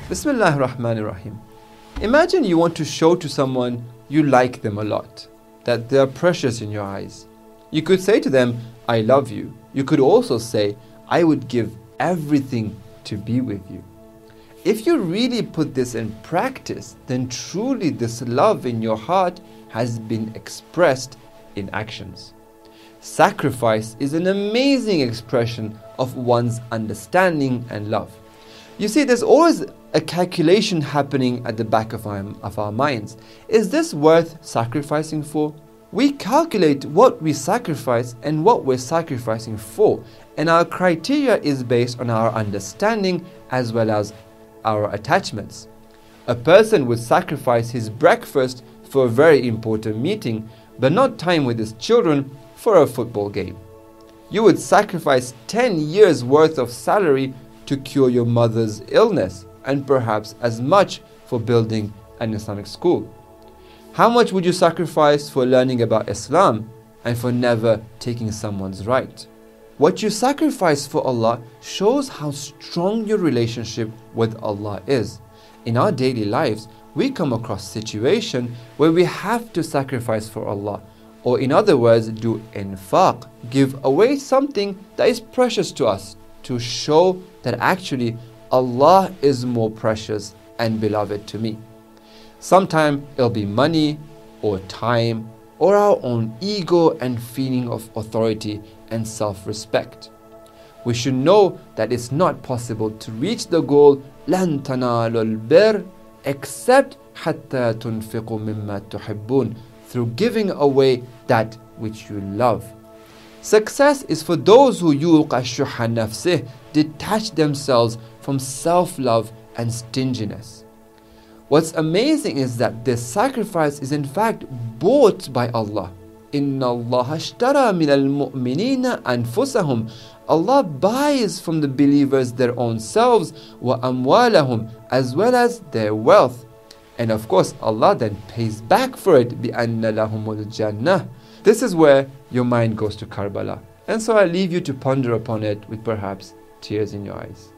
Bismillahir Rahmanir Rahim. Imagine you want to show to someone you like them a lot, that they are precious in your eyes. You could say to them, I love you. You could also say, I would give everything to be with you. If you really put this in practice, then truly this love in your heart has been expressed in actions. Sacrifice is an amazing expression of one's understanding and love. You see, there's always a calculation happening at the back of our minds. Is this worth sacrificing for? We calculate what we sacrifice and what we're sacrificing for, and our criteria is based on our understanding as well as our attachments. A person would sacrifice his breakfast for a very important meeting, but not time with his children for a football game. You would sacrifice 10 years worth of salary to cure your mother's illness, and perhaps as much for building an Islamic school. How much would you sacrifice for learning about Islam and for never taking someone's right? What you sacrifice for Allah shows how strong your relationship with Allah is. In our daily lives, we come across situations where we have to sacrifice for Allah, or in other words, do infaq, give away something that is precious to us, to show that actually Allah is more precious and beloved to me. Sometimes it'll be money or time or our own ego and feeling of authority and self-respect. We should know that it's not possible to reach the goal لَن تَنَالُوا الْبِرَّ except حَتَّى تُنْفِقُوا مِمَّا تُحِبُّونَ, through giving away that which you love. Success is for those who يُوقَ الشُّحَّ نَفْسِهِ, detach themselves from self-love and stinginess. What's amazing is that this sacrifice is in fact bought by Allah. إِنَّ اللَّهَ اشْتَرَى مِنَ الْمُؤْمِنِينَ أَنفُسَهُمْ. Allah buys from the believers their own selves, وَأَمْوَالَهُمْ, as well as their wealth. And of course, Allah then pays back for it, بِأَنَّ لَهُمُ الْجَنَّةِ. This is where your mind goes to Karbala. And so I leave you to ponder upon it with perhaps tears in your eyes.